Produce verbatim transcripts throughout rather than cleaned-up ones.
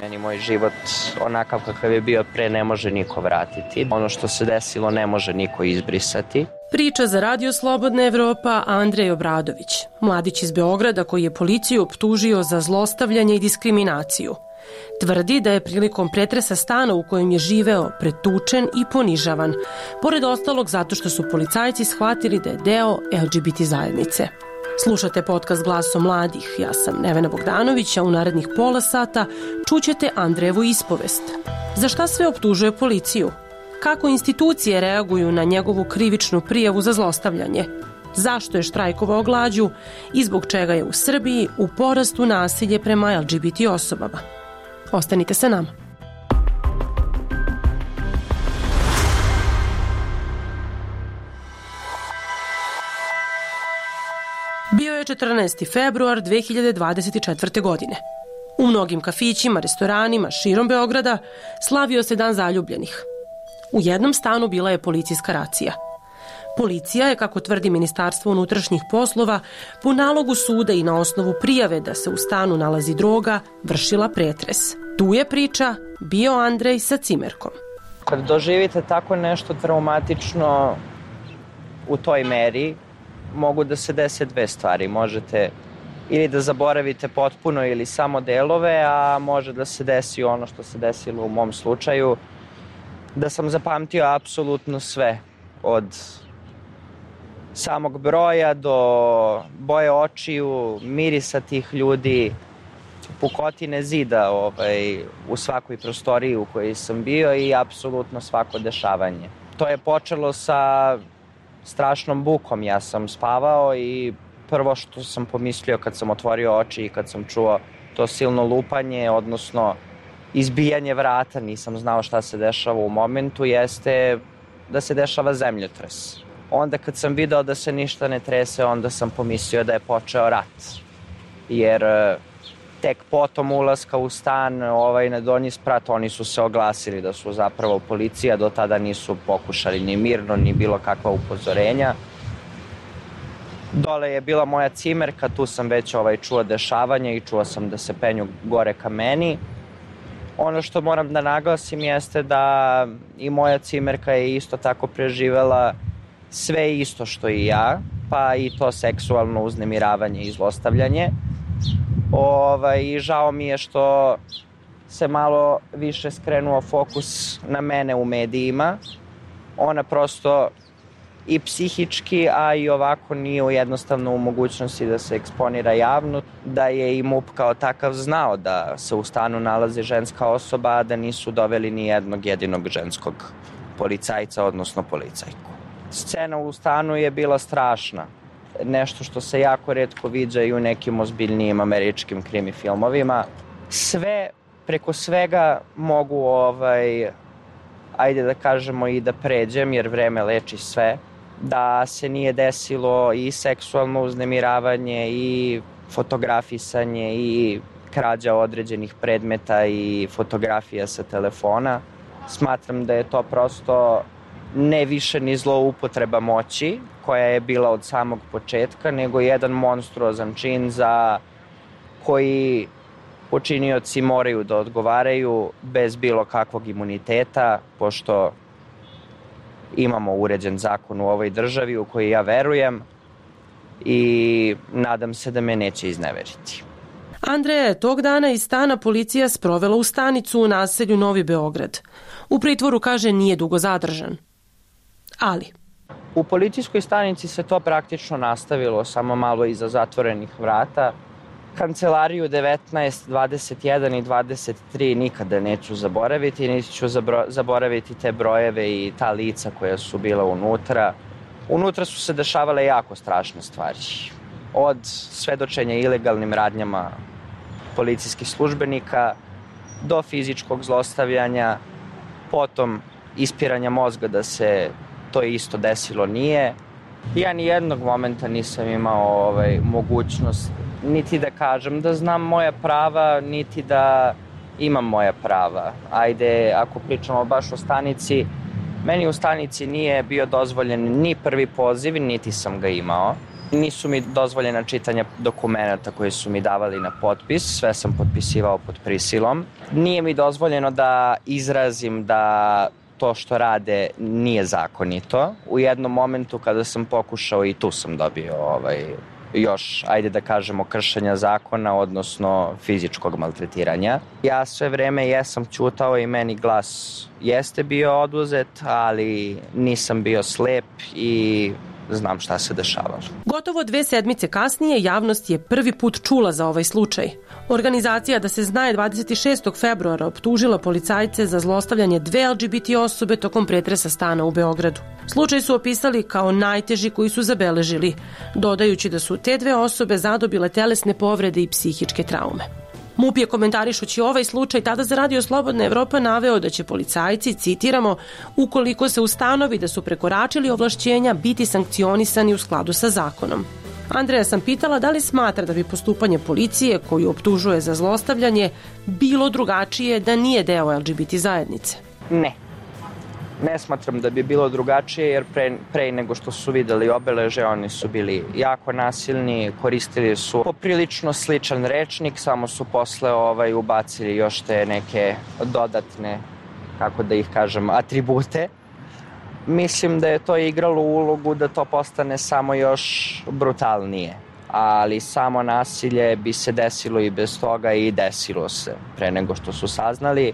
Meni moj život onakav kakav je bio pre ne može niko vratiti. Ono što se desilo ne može niko izbrisati. Priča za Radio Slobodna Evropa Andrej Obradović, mladić iz Beograda koji je policiju optužio za zlostavljanje i diskriminaciju. Tvrdi da je prilikom pretresa stana u kojem je živeo pretučen i ponižavan, pored ostalog zato što su policajci shvatili da je deo L G B T zajednice. Slušate podcast Glasom mladih, ja sam Nevena Bogdanović, a u narednih pola sata čućete Andrejevu ispovest. Za šta sve optužuje policiju? Kako institucije reaguju na njegovu krivičnu prijavu za zlostavljanje? Zašto je štrajkovao glađu i zbog čega je u Srbiji u porastu nasilje prema L G B T osobama? Ostanite sa nama. Bio je četrnaesti februar dve hiljade dvadeset četvrte. godine. U mnogim kafićima, restoranima širom Beograda slavio se Dan zaljubljenih. U jednom stanu bila je policijska racija. Policija je, kako tvrdi Ministarstvo unutrašnjih poslova, po nalogu suda i na osnovu prijave da se u stanu nalazi droga, vršila pretres. Tu je priča bio Andrej sa cimerkom. Kad doživite tako nešto traumatično u toj meri, mogu da se dese dve stvari. Možete ili da zaboravite potpuno ili samo delove, a može da se desi ono što se desilo u mom slučaju, da sam zapamtio apsolutno sve, od samog broja do boje očiju, mirisa tih ljudi, pukotine zida ovaj, u svakoj prostoriji u kojoj sam bio i apsolutno svako dešavanje. To je počelo sa strašnom bukom. Ja sam spavao i prvo što sam pomislio kad sam otvorio oči i kad sam čuo to silno lupanje, odnosno izbijanje vrata, nisam znao šta se dešava u momentu, jeste da se dešava zemljotres. Onda kad sam video da se ništa ne trese, onda sam pomislio da je počeo rat. Jer tek potom ulaska u stan ovaj, na donji sprat, oni su se oglasili da su zapravo policija, do tada nisu pokušali ni mirno, ni bilo kakva upozorenja. Dole je bila moja cimerka, tu sam već ovaj, čuo dešavanje i čuo sam da se penju gore ka meni. Ono što moram da naglasim jeste da i moja cimerka je isto tako preživela sve isto što i ja, pa i to seksualno uznemiravanje i zlostavljanje. Ovaj, I žao mi je što se malo više skrenuo fokus na mene u medijima. Ona prosto i psihički, a i ovako nije jednostavno u mogućnosti da se eksponira javno, da je i M U P kao takav znao da se u stanu nalazi ženska osoba, a da nisu doveli ni jednog jedinog ženskog policajca, odnosno policajku. Scena u stanu je bila strašna. Nešto što se jako retko viđa i u nekim ozbiljnijim američkim krimi filmovima. Sve, preko svega mogu, ovaj, ajde da kažemo i da pređem, jer vreme leči sve, da se nije desilo i seksualno uznemiravanje i fotografisanje i krađa određenih predmeta i fotografija sa telefona. Smatram da je to prosto ne više ni zloupotreba moći, koja je bila od samog početka, nego jedan monstruozan čin za koji počinioci moraju da odgovaraju bez bilo kakvog imuniteta, pošto imamo uređen zakon u ovoj državi u koji ja verujem i nadam se da me neće izneveriti. Andreja je tog dana iz stana policija sprovela u stanicu u naselju Novi Beograd. U pritvoru, kaže, nije dugo zadržan. Ali u policijskoj stanici se to praktično nastavilo, samo malo iza zatvorenih vrata. Kancelariju devetnaest, dvadeset jedan i dvadeset tri nikada neću zaboraviti, niti ću zaboraviti te brojeve i ta lica koja su bila unutra. Unutra su se dešavale jako strašne stvari. Od svedočenja ilegalnim radnjama policijskih službenika do fizičkog zlostavljanja, potom ispiranja mozga da se to isto desilo nije. Ja ni jednog momenta nisam imao ovaj, mogućnost niti da kažem da znam moja prava, niti da imam moja prava. Ajde, ako pričamo baš o stanici, meni u stanici nije bio dozvoljen ni prvi poziv, niti sam ga imao. Nisu mi dozvoljena čitanja dokumenata koje su mi davali na potpis, sve sam potpisivao pod prisilom. Nije mi dozvoljeno da izrazim da to što rade nije zakonito. U jednom momentu kada sam pokušao, i tu sam dobio ovaj, još, ajde da kažemo, kršenja zakona, odnosno fizičkog maltretiranja. Ja sve vreme jesam ćutao i meni glas jeste bio oduzet, ali nisam bio slep i znam šta se dešavalo. Gotovo dve sedmice kasnije javnost je prvi put čula za ovaj slučaj. Organizacija Da se zna je dvadeset šestog februara optužila policajce za zlostavljanje dve el ge be te osobe tokom pretresa stana u Beogradu. Slučaj su opisali kao najteži koji su zabeležili, dodajući da su te dve osobe zadobile telesne povrede i psihičke traume. M U P je komentarišući ovaj slučaj tada za Radio Slobodna Evropa naveo da će policajci, citiramo, ukoliko se ustanovi da su prekoračili ovlašćenja, biti sankcionisani u skladu sa zakonom. Andreja sam pitala da li smatra da bi postupanje policije, koju optužuje za zlostavljanje, bilo drugačije da nije deo el ge be te zajednice. Ne. Ne smatram da bi bilo drugačije, jer pre, pre nego što su videli obeleže, oni su bili jako nasilni, koristili su poprilično sličan rečnik, samo su posle ovaj, ubacili još te neke dodatne, kako da ih kažem, atribute. Mislim da je to igralo ulogu da to postane samo još brutalnije, ali samo nasilje bi se desilo i bez toga i desilo se pre nego što su saznali.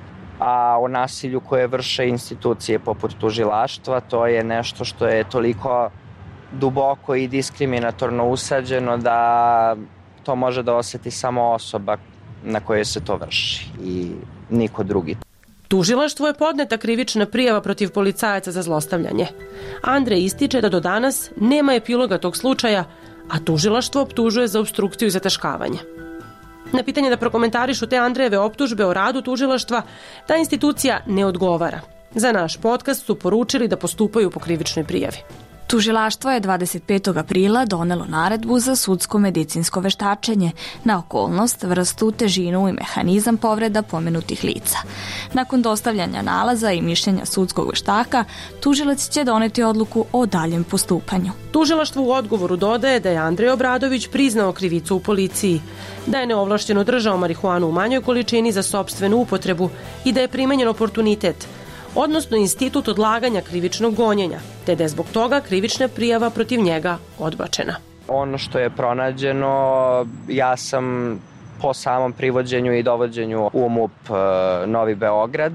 A o nasilju koje vrše institucije poput tužilaštva, to je nešto što je toliko duboko i diskriminatorno usađeno da to može da oseti samo osoba na kojoj se to vrši i niko drugi. Tužilaštvu je podneta krivična prijava protiv policajaca za zlostavljanje. Andrej ističe da do danas nema epiloga tog slučaja, a tužilaštvo optužuje za opstrukciju i zataškavanje. Na pitanje da prokomentarišu te Andrejeve optužbe o radu tužilaštva, ta institucija ne odgovara. Za naš podcast su poručili da postupaju po krivičnoj prijavi. Tužilaštvo je dvadeset petog aprila donelo naredbu za sudsko-medicinsko veštačenje na okolnost, vrstu, težinu i mehanizam povreda pomenutih lica. Nakon dostavljanja nalaza i mišljenja sudskog veštaka, tužilac će doneti odluku o daljem postupanju. Tužilaštvo u odgovoru dodaje da je Andrej Obradović priznao krivicu u policiji, da je neovlašćeno držao marihuanu u manjoj količini za sopstvenu upotrebu i da je primenjen oportunitet, odnosno institut odlaganja krivičnog gonjenja, te da je zbog toga krivična prijava protiv njega odbačena. Ono što je pronađeno, ja sam po samom privođenju i dovođenju u M U P Novi Beograd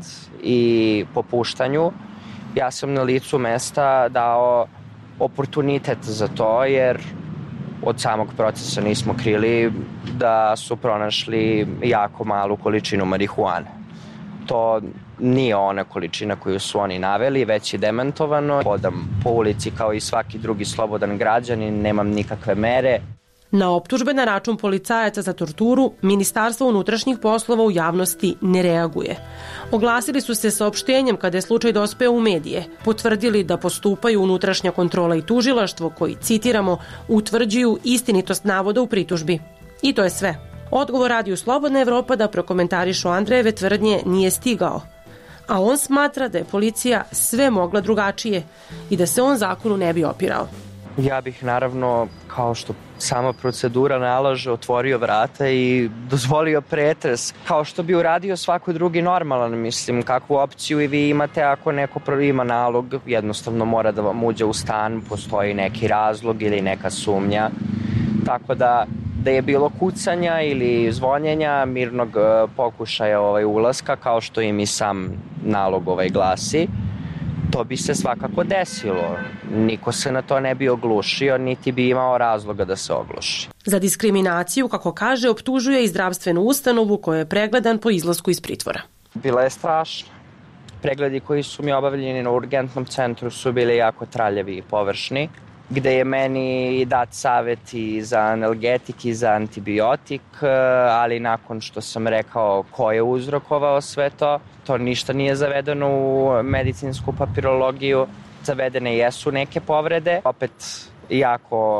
i po puštanju, ja sam na licu mesta dao oportunitet za to, jer od samog procesa nismo krili da su pronašli jako malu količinu marihuane. To nije ona količina koju su oni naveli, već je demantovano. Hodam po ulici kao i svaki drugi slobodan građanin, nemam nikakve mere. Na optužbe na račun policajaca za torturu, Ministarstvo unutrašnjih poslova u javnosti ne reaguje. Oglasili su se saopštenjem kada je slučaj dospeo u medije, potvrdili da postupaju unutrašnja kontrola i tužilaštvo koji, citiramo, utvrđuju istinitost navoda u pritužbi. I to je sve. Odgovor Radio Slobodna Evropa da prokomentarišu Andrejeve tvrdnje nije stigao, a on smatra da je policija sve mogla drugačije i da se on zakonu ne bi opirao. Ja bih naravno, kao što sama procedura nalaže, otvorio vrata i dozvolio pretres, kao što bi uradio svako drugi normalan. Mislim, kakvu opciju i vi imate ako neko ima nalog, jednostavno mora da vam uđe u stan, postoji neki razlog ili neka sumnja, tako da da je bilo kucanja ili zvonjenja, mirnog pokušaja ovaj ulaska, kao što im i sam nalog ovaj glasi, to bi se svakako desilo. Niko se na to ne bi oglušio, niti bi imao razloga da se ogluši. Za diskriminaciju, kako kaže, optužuje i zdravstvenu ustanovu koja je pregledan po izlasku iz pritvora. Bila je strašna. Pregledi koji su mi obavljeni na urgentnom centru su bili jako traljevi i površni, gde je meni dat savjet i za analgetik i za antibiotik, ali nakon što sam rekao ko je uzrokovao sve to, to ništa nije zavedeno u medicinsku papirologiju. Zavedene jesu neke povrede, opet jako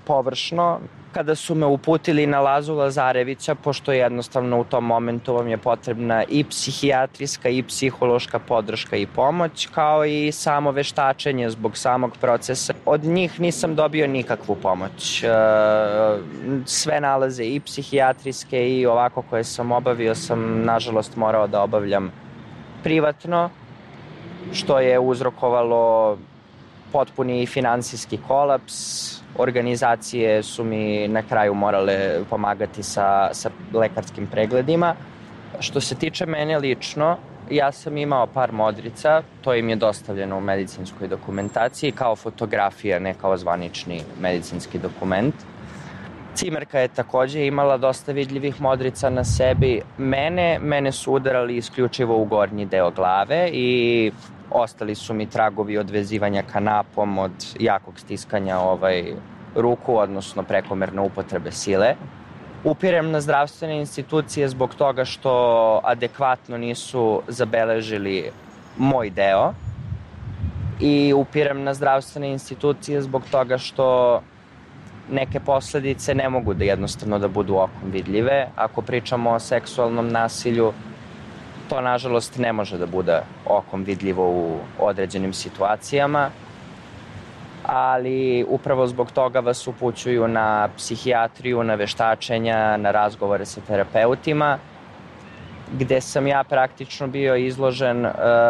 površno. Kada su me uputili na Lazu Lazarevića, pošto jednostavno u tom momentu vam je potrebna i psihijatrijska i psihološka podrška i pomoć, kao i samo veštačenje zbog samog procesa. Od njih nisam dobio nikakvu pomoć. Sve nalaze i psihijatrijske i ovako koje sam obavio sam nažalost morao da obavljam privatno, što je uzrokovalo potpuni finansijski kolaps. Organizacije su mi na kraju morale pomagati sa, sa lekarskim pregledima. Što se tiče mene lično, ja sam imao par modrica, to im je dostavljeno u medicinskoj dokumentaciji kao fotografija, ne kao zvanični medicinski dokument. Cimerka je takođe imala dosta vidljivih modrica na sebi. Mene, mene su udarali isključivo u gornji deo glave i ostali su mi tragovi od vezivanja kanapom, od jakog stiskanja ovaj, ruku, odnosno prekomerne upotrebe sile. Upirem na zdravstvene institucije zbog toga što adekvatno nisu zabeležili moj deo i upirem na zdravstvene institucije zbog toga što neke posledice ne mogu da jednostavno da budu okom vidljive. Ako pričamo o seksualnom nasilju, to nažalost ne može da bude okom vidljivo u određenim situacijama, ali upravo zbog toga vas upućuju na psihijatriju, na veštačenja, na razgovore sa terapeutima, gde sam ja praktično bio izložen uh,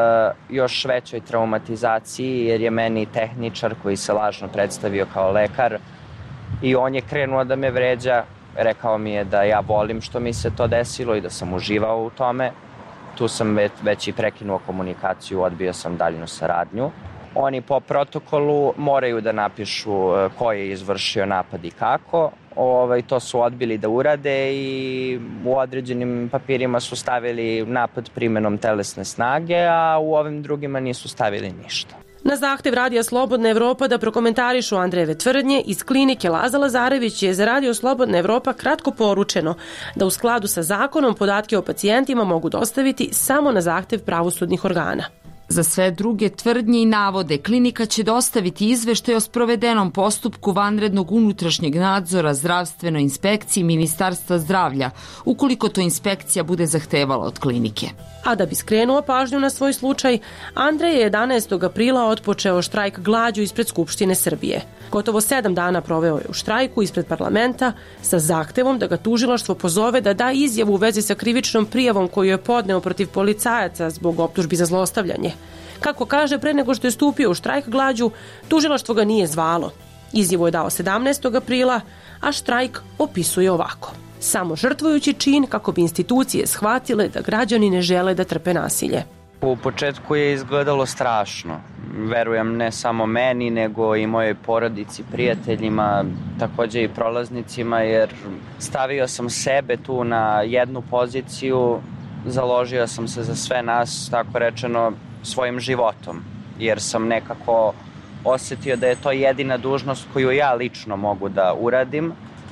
još većoj traumatizaciji, jer je meni tehničar koji se lažno predstavio kao lekar i on je krenuo da me vređa, rekao mi je da ja volim što mi se to desilo i da sam uživao u tome. Tu sam već i prekinuo komunikaciju, odbio sam daljnu saradnju. Oni po protokolu moraju da napišu ko je izvršio napad i kako. Ovaj, to su odbili da urade i u određenim papirima su stavili napad primenom telesne snage, a u ovim drugima nisu stavili ništa. Na zahtev Radija Slobodna Evropa da prokomentarišu Andrejeve tvrdnje, iz klinike Laza Lazarević je za Radio Slobodna Evropa kratko poručeno da u skladu sa zakonom podatke o pacijentima mogu dostaviti samo na zahtev pravosudnih organa. Za sve druge tvrdnje i navode, klinika će dostaviti izveštaj o sprovedenom postupku vanrednog unutrašnjeg nadzora zdravstvenoj inspekciji Ministarstva zdravlja, ukoliko to inspekcija bude zahtevala od klinike. A da bi skrenuo pažnju na svoj slučaj, Andrej je jedanaestog aprila otpočeo štrajk glađu ispred Skupštine Srbije. Gotovo sedam dana proveo je u štrajku ispred parlamenta sa zahtevom da ga tužilaštvo pozove da da izjavu u vezi sa krivičnom prijavom koju je podneo protiv policajaca zbog optužbi za zlostavljanje. Kako kaže, pre nego što je stupio u štrajk glađu, tužilaštvo ga nije zvalo. Izjavu je dao sedamnaestog aprila, a štrajk opisuje ovako: samo žrtvujući čin kako bi institucije shvatile da građani ne žele da trpe nasilje. U početku je izgledalo strašno. Verujem ne samo meni, nego i mojoj porodici, prijateljima, takođe i prolaznicima, jer stavio sam sebe tu na jednu poziciju, založio sam se za sve nas, tako rečeno, svojim životom, jer sam nekako osetio da je to jedina dužnost koju ja lično mogu da uradim,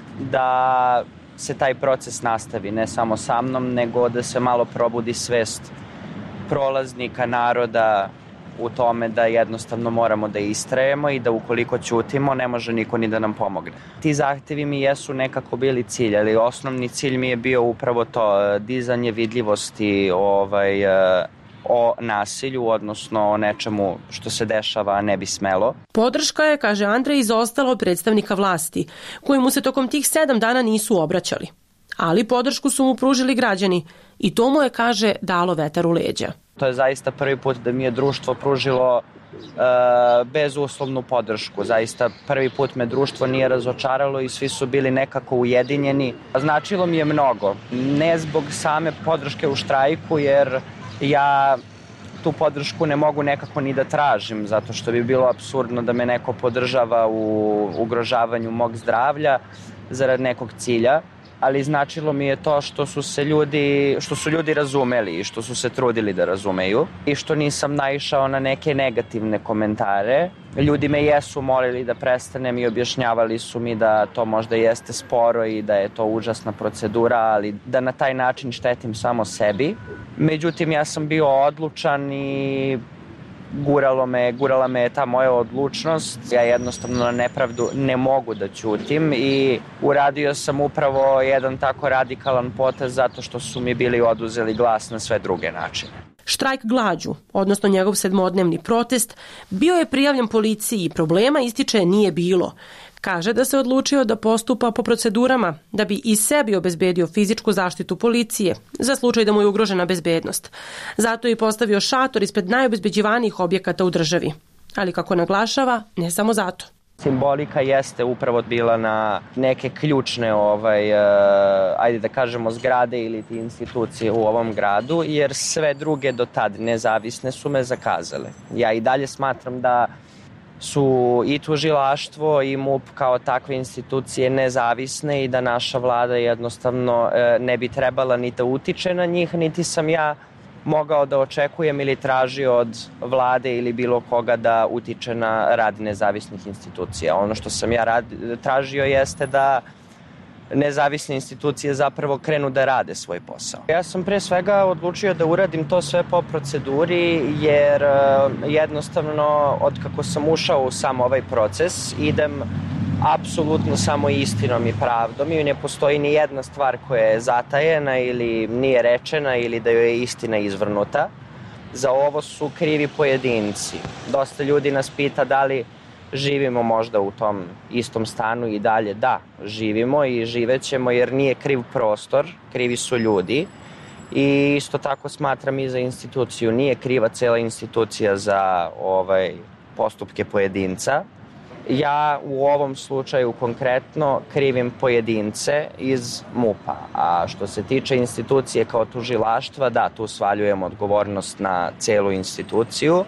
da se taj proces nastavi, ne samo sa mnom, nego da se malo probudi svest prolaznika, naroda u tome da jednostavno moramo da istrajemo i da ukoliko ćutimo ne može niko ni da nam pomogne. Ti zahtevi mi jesu nekako bili cilj, ali osnovni cilj mi je bio upravo to, dizanje vidljivosti ovaj, o nasilju, odnosno o nečemu što se dešava, a ne bi smelo. Podrška je, kaže Andrej, izostala od predstavnika vlasti, koji mu se tokom tih sedam dana nisu obraćali. Ali podršku su mu pružili građani i to mu je, kaže, dalo vetar u leđa. To je zaista prvi put da mi je društvo pružilo e, bezuslovnu podršku. Zaista prvi put me društvo nije razočaralo i svi su bili nekako ujedinjeni. Značilo mi je mnogo. Ne zbog same podrške u štrajku, jer ja tu podršku ne mogu nekako ni da tražim, zato što bi bilo apsurdno da me neko podržava u ugrožavanju mog zdravlja zarad nekog cilja, ali značilo mi je to što su se ljudi, što su ljudi razumeli i što su se trudili da razumeju i što nisam naišao na neke negativne komentare. Ljudi me jesu molili da prestanem i objašnjavali su mi da to možda jeste sporo i da je to užasna procedura, ali da na taj način štetim samo sebi. Međutim, ja sam bio odlučan i guralo me, gurala me je ta moja odlučnost. Ja jednostavno na nepravdu ne mogu da ćutim i uradio sam upravo jedan tako radikalan potez zato što su mi bili oduzeli glas na sve druge načine. Štrajk glađu, odnosno njegov sedmodnevni protest, bio je prijavljen policiji i problema, ističe, nije bilo. Kaže da se odlučio da postupa po procedurama da bi i sebi obezbedio fizičku zaštitu policije za slučaj da mu je ugrožena bezbednost. Zato je i postavio šator ispred najobezbeđivanijih objekata u državi. Ali kako naglašava, ne samo zato. Simbolika jeste upravo bila na neke ključne, ovaj, uh, ajde da kažemo, zgrade ili institucije u ovom gradu, jer sve druge do tad nezavisne su me zakazale. Ja i dalje smatram da su i tužilaštvo i M U P kao takve institucije nezavisne i da naša vlada jednostavno ne bi trebala ni da utiče na njih, niti sam ja mogao da očekujem ili tražio od vlade ili bilo koga da utiče na rad nezavisnih institucija. Ono što sam ja rad, tražio jeste da nezavisne institucije zapravo krenu da rade svoj posao. Ja sam pre svega odlučio da uradim to sve po proceduri jer jednostavno od kako sam ušao u sam ovaj proces idem apsolutno samo istinom i pravdom i ne postoji ni jedna stvar koja je zatajena ili nije rečena ili da joj je istina izvrnuta. Za ovo su krivi pojedinci. Dosta ljudi nas pita da li živimo možda u tom istom stanu i dalje. Da, živimo i živećemo jer nije kriv prostor, krivi su ljudi. I isto tako smatram i za instituciju. Nije kriva cela institucija za ovaj, postupke pojedinca. Ja u ovom slučaju konkretno krivim pojedince iz M U P-a. A što se tiče institucije kao tužilaštva, da, tu svaljujem odgovornost na celu instituciju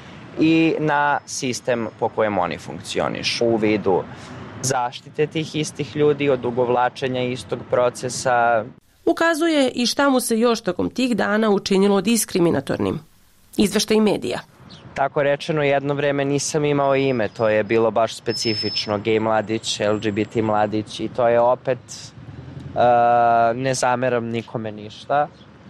i na sistem po kojem oni funkcionišu u vidu zaštite tih istih ljudi, odugovlačenja istog procesa. Ukazuje i šta mu se još tokom tih dana učinilo diskriminatornim. Izveštaj medija. Tako rečeno, jedno vreme nisam imao ime, to je bilo baš specifično, gej mladić, L G B T mladić i to je opet, uh, ne zameram nikome ništa,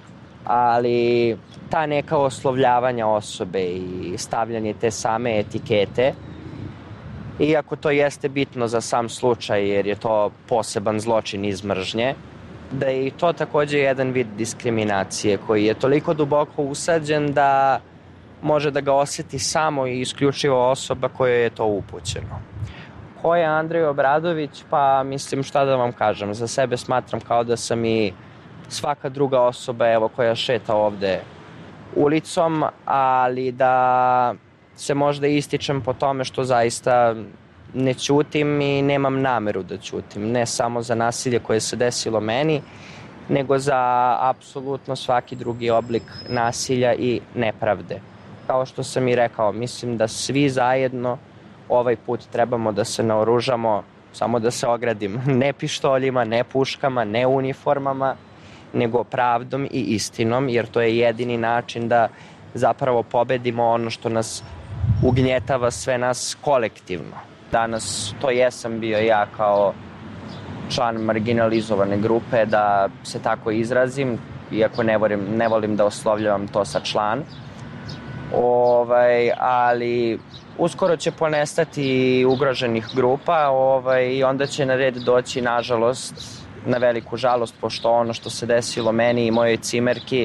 ali ta neka oslovljavanja osobe i stavljanje te same etikete, iako to jeste bitno za sam slučaj jer je to poseban zločin iz mržnje, da je i to takođe jedan vid diskriminacije koji je toliko duboko usađen da može da ga osjeti samo i isključivo osoba kojoj je to upućeno. Ko je Andrej Obradović? Pa mislim šta da vam kažem, za sebe smatram kao da sam i svaka druga osoba evo, koja šeta ovde ulicom, ali da se možda ističem po tome što zaista ne ćutim i nemam nameru da ćutim, ne samo za nasilje koje se desilo meni, nego za apsolutno svaki drugi oblik nasilja i nepravde. Kao što sam i rekao, mislim da svi zajedno ovaj put trebamo da se naoružamo, samo da se ogradim, ne pištoljima, ne puškama, ne uniformama, nego pravdom i istinom, jer to je jedini način da zapravo pobedimo ono što nas ugnjetava sve nas kolektivno. Danas to jesam bio ja kao član marginalizovane grupe, da se tako izrazim, iako ne volim, ne volim da oslovljavam to sa član. Ovaj, ali uskoro će ponestati ugroženih grupa ovaj, i onda će na red doći, nažalost, na veliku žalost, pošto ono što se desilo meni i mojoj cimerki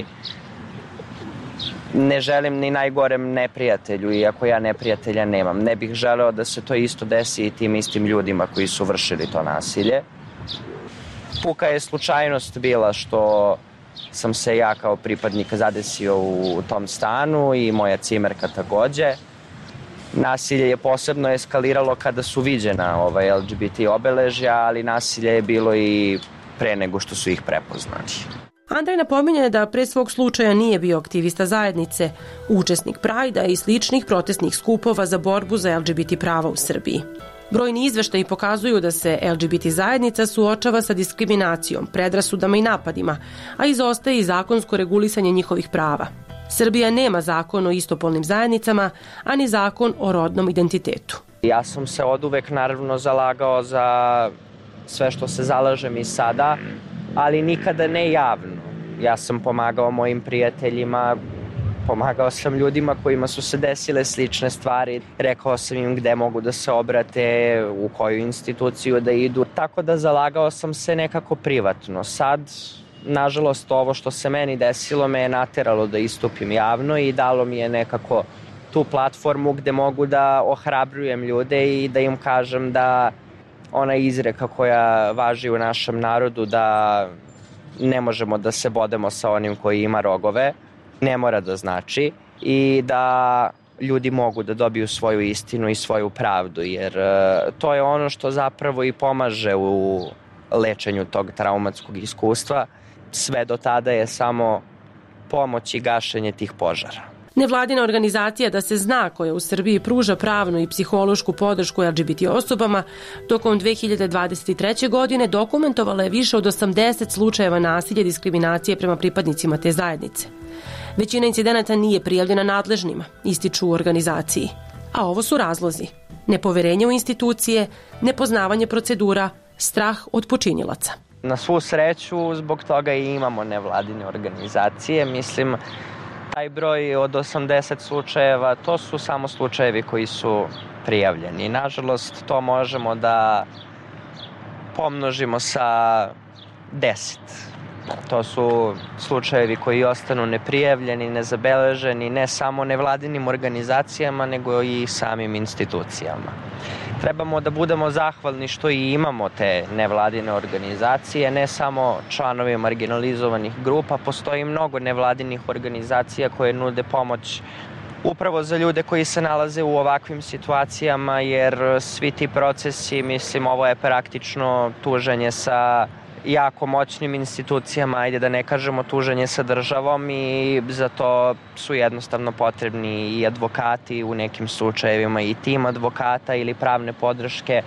ne želim ni najgorem neprijatelju, iako ja neprijatelja nemam. Ne bih želeo da se to isto desi i tim istim ljudima koji su vršili to nasilje. Puka je slučajnost bila što sam se ja kao pripadnik zadesio u tom stanu i moja cimerka takođe. Nasilje je posebno eskaliralo kada su viđena ovaj, L G B T obeležja, ali nasilje je bilo i pre nego što su ih prepoznali. Andrej napominje da pre svog slučaja nije bio aktivista zajednice, učesnik Prajda i sličnih protestnih skupova za borbu za L G B T prava u Srbiji. Brojni izveštaji pokazuju da se L G B T zajednica suočava sa diskriminacijom, predrasudama i napadima, a izostaje i zakonsko regulisanje njihovih prava. Srbija nema zakon o istopolnim zajednicama, a ni zakon o rodnom identitetu. Ja sam se oduvek naravno zalagao za sve što se zalažem i sada, ali nikada ne javno. Ja sam pomagao mojim prijateljima Pomagao sam ljudima kojima su se desile slične stvari, rekao sam im gde mogu da se obrate, u koju instituciju da idu, tako da zalagao sam se nekako privatno. Sad, nažalost, ovo što se meni desilo me je nateralo da istupim javno i dalo mi je nekako tu platformu gde mogu da ohrabrujem ljude i da im kažem da ona izreka koja važi u našem narodu da ne možemo da se bodemo sa onim koji ima rogove, ne mora da znači i da ljudi mogu da dobiju svoju istinu i svoju pravdu, jer to je ono što zapravo i pomaže u lečenju tog traumatskog iskustva. Sve do tada je samo pomoć i gašenje tih požara. Nevladina organizacija Da se zna, koja u Srbiji pruža pravnu i psihološku podršku L G B T osobama, tokom dve hiljade dvadeset treće. godine dokumentovala je više od osamdeset slučajeva nasilja i diskriminacije prema pripadnicima te zajednice. Većina incidenata nije prijavljena nadležnima, ističu u organizaciji. A ovo su razlozi: nepoverenje u institucije, nepoznavanje procedura, strah od počinilaca. Na svu sreću, zbog toga i imamo nevladine organizacije. Mislim, taj broj od osamdeset slučajeva, to su samo slučajevi koji su prijavljeni. Nažalost, to možemo da pomnožimo sa deset. To su slučajevi koji ostanu neprijavljeni, nezabeleženi, ne samo nevladinim organizacijama, nego i samim institucijama. Trebamo da budemo zahvalni što i imamo te nevladine organizacije, ne samo članovi marginalizovanih grupa, postoji mnogo nevladinih organizacija koje nude pomoć upravo za ljude koji se nalaze u ovakvim situacijama, jer svi ti procesi, mislim, ovo je praktično tuženje sa jako moćnim institucijama, ajde da ne kažemo tuženje sa državom, i za to su jednostavno potrebni i advokati u nekim slučajevima, i tim advokata ili pravne podrške,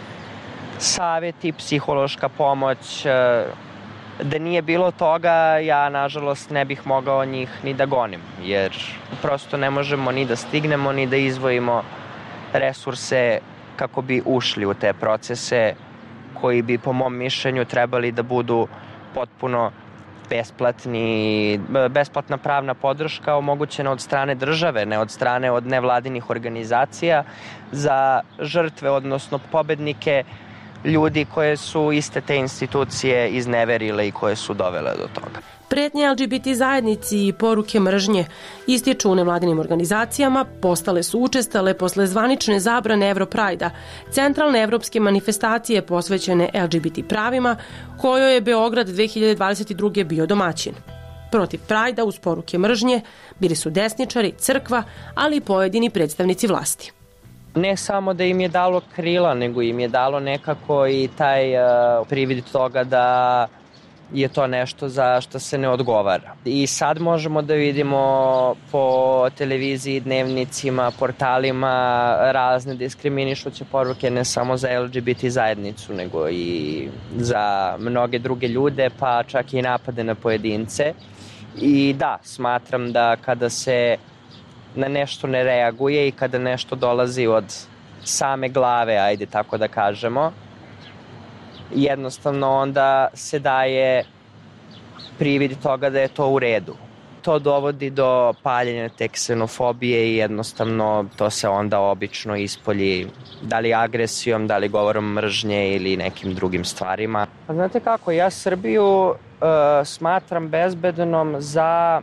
savjeti, psihološka pomoć. Da nije bilo toga, ja nažalost ne bih mogao njih ni da gonim, jer prosto ne možemo ni da stignemo, ni da izdvojimo resurse kako bi ušli u te procese koji bi, po mom mišljenju, trebali da budu potpuno besplatni, besplatna pravna podrška omogućena od strane države, ne od strane od nevladinih organizacija, za žrtve, odnosno pobednike, ljudi koje su iste te institucije izneverile i koje su dovele do toga. Pretnje L G B T zajednici i poruke mržnje, ističu u nevladinim organizacijama, postale su učestale posle zvanične zabrane Europrajda, centralne evropske manifestacije posvećene L G B T pravima, kojoj je Beograd dve hiljade dvadeset druge. bio domaćin. Protiv Prajda uz poruke mržnje bili su desničari, crkva, ali i pojedini predstavnici vlasti. Ne samo da im je dalo krila, nego im je dalo nekako i taj uh, privid toga da je to nešto za što se ne odgovara. I sad možemo da vidimo po televiziji, dnevnicima, portalima razne diskriminišuće poruke, ne samo za L G B T zajednicu, nego i za mnoge druge ljude, pa čak i napade na pojedince. I da, smatram da kada se na nešto ne reaguje i kada nešto dolazi od same glave, ajde tako da kažemo, jednostavno onda se daje privid toga da je to u redu. To dovodi do paljenja te ksenofobije i jednostavno to se onda obično ispolji, da li agresijom, da li govorom mržnje ili nekim drugim stvarima. Pa znate kako, ja Srbiju uh, smatram bezbednom za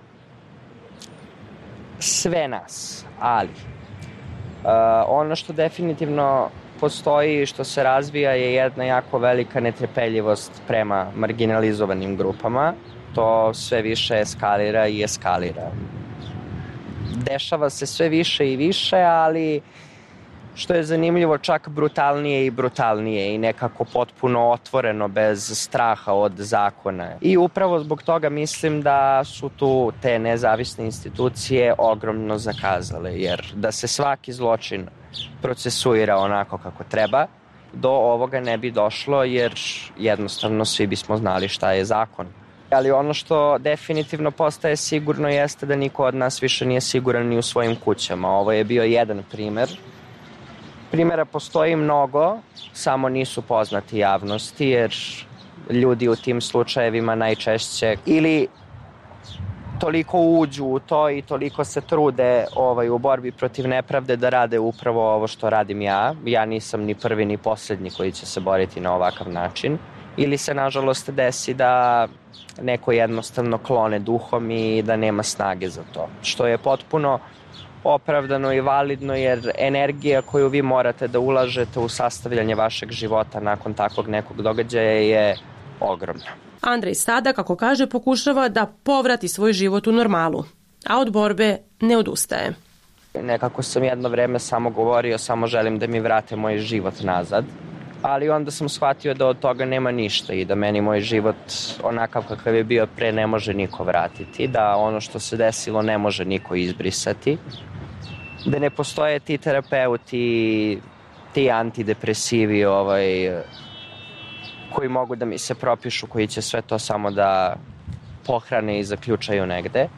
sve nas, ali uh, ono što definitivno postoji, što se razvija, je jedna jako velika netrpeljivost prema marginalizovanim grupama. To sve više eskalira i eskalira. Dešava se sve više i više, ali što je zanimljivo, čak brutalnije i brutalnije i nekako potpuno otvoreno, bez straha od zakona. I upravo zbog toga mislim da su tu te nezavisne institucije ogromno zakazale, jer da se svaki zločin procesuira onako kako treba, do ovoga ne bi došlo, jer jednostavno svi bismo znali šta je zakon. Ali ono što definitivno postaje sigurno jeste da niko od nas više nije siguran ni u svojim kućama. Ovo je bio jedan primer. Primera postoji mnogo, samo nisu poznati javnosti, jer ljudi u tim slučajevima najčešće ili toliko uđu u to i toliko se trude ovaj, u borbi protiv nepravde da rade upravo ovo što radim ja. Ja nisam ni prvi ni posljednji koji će se boriti na ovakav način. Ili se nažalost desi da neko jednostavno klone duhom i da nema snage za to. Što je potpuno opravdano i validno jer energija koju vi morate da ulažete u sastavljanje vašeg života nakon takvog nekog događaja je ogromna. Andrej sada, kako kaže, pokušava da povrati svoj život u normalu, a od borbe ne odustaje. Nekako sam jedno vreme samo govorio, samo želim da mi vrate moj život nazad, ali onda sam shvatio da od toga nema ništa i da meni moj život onakav kakav je bio pre ne može niko vratiti, da ono što se desilo ne može niko izbrisati, da ne postoje ti terapeuti, ti antidepresivi ovaj, koji mogu da mi se propišu, koji će sve to samo da pohrane i zaključaju negde.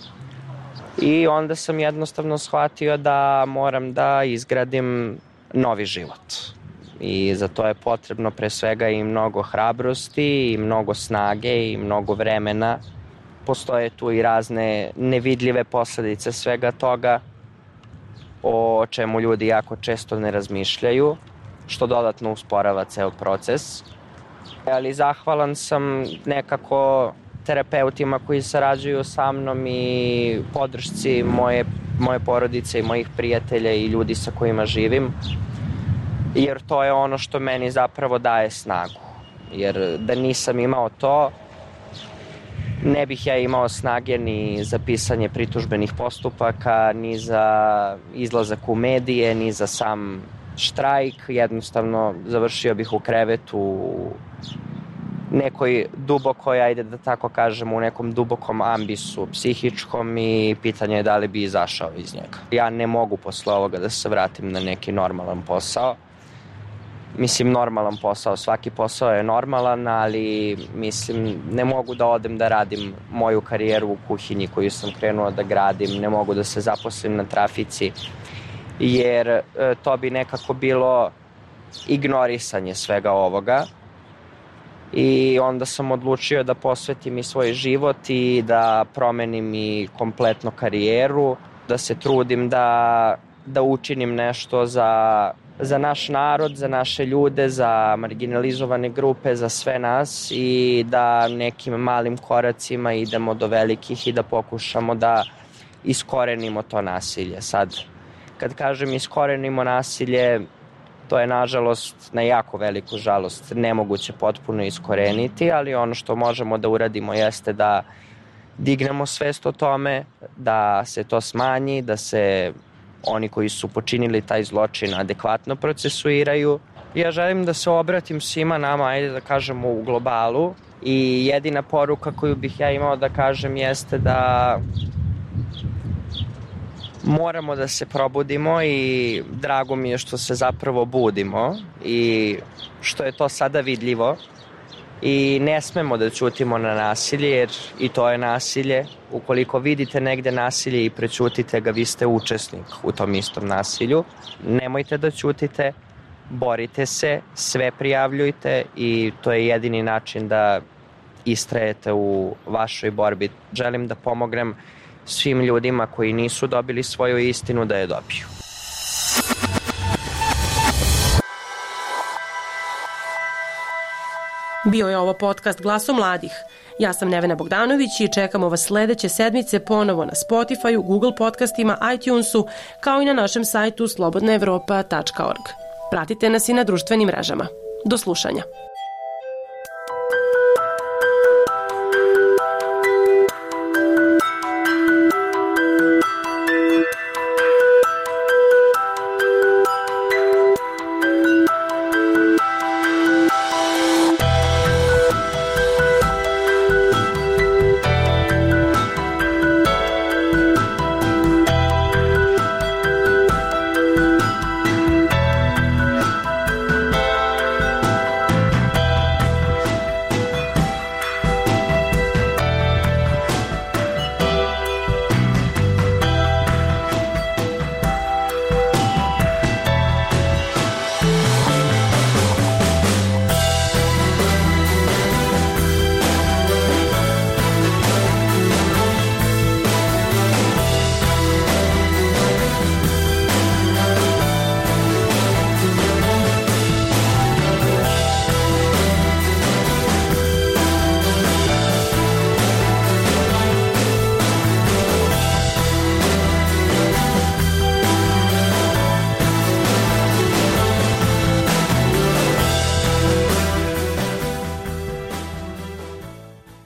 I onda sam jednostavno shvatio da moram da izgradim novi život. I za to je potrebno pre svega i mnogo hrabrosti, i mnogo snage, i mnogo vremena. Postoje tu i razne nevidljive posledice svega toga, o čemu ljudi jako često ne razmišljaju, što dodatno usporava ceo proces. Ali zahvalan sam nekako terapeutima koji sarađuju sa mnom i podršci moje, moje porodice i mojih prijatelja i ljudi sa kojima živim, jer to je ono što meni zapravo daje snagu. Jer da nisam imao to, ne bih ja imao snage ni za pisanje pritužbenih postupaka, ni za izlazak u medije, ni za sam štrajk. Jednostavno završio bih u krevetu u nekoj dubokoj, ajde da tako kažem, u nekom dubokom ambisu psihičkom i pitanje je da li bi izašao iz njega. Ja ne mogu posle ovoga da se vratim na neki normalan posao. Mislim, normalan posao, svaki posao je normalan, ali mislim, ne mogu da odem da radim moju karijeru u kuhinji koju sam krenuo da gradim, ne mogu da se zaposlim na trafici, jer e, to bi nekako bilo ignorisanje svega ovoga. I onda sam odlučio da posvetim i svoj život i da promenim i kompletno karijeru, da se trudim da, da učinim nešto za, za naš narod, za naše ljude, za marginalizovane grupe, za sve nas i da nekim malim koracima idemo do velikih i da pokušamo da iskorenimo to nasilje. Sad, kad kažem iskorenimo nasilje, to je nažalost, na jako veliku žalost, nemoguće potpuno iskoreniti, ali ono što možemo da uradimo jeste da dignemo svest o tome, da se to smanji, da se oni koji su počinili taj zločin adekvatno procesuiraju. Ja želim da se obratim svima nama, ajde da kažemo u globalu, i jedina poruka koju bih ja imao da kažem jeste da moramo da se probudimo i drago mi je što se zapravo budimo i što je to sada vidljivo i ne smemo da ćutimo na nasilje jer i to je nasilje. Ukoliko vidite negde nasilje i prećutite ga, vi ste učesnik u tom istom nasilju. Nemojte da ćutite, borite se, sve prijavljujte i to je jedini način da istrajete u vašoj borbi. Želim da pomognem svim ljudima koji nisu dobili svoju istinu da je dobiju. Bio je ovo podcast Glaso mladih. Ja sam Nevena Bogdanović i čekamo vas sledeće sedmice ponovo na Spotifyu, Google podcastima, iTunesu, kao i na našem sajtu slobodna evropa tačka org. Pratite nas i na društvenim mrežama. Do slušanja.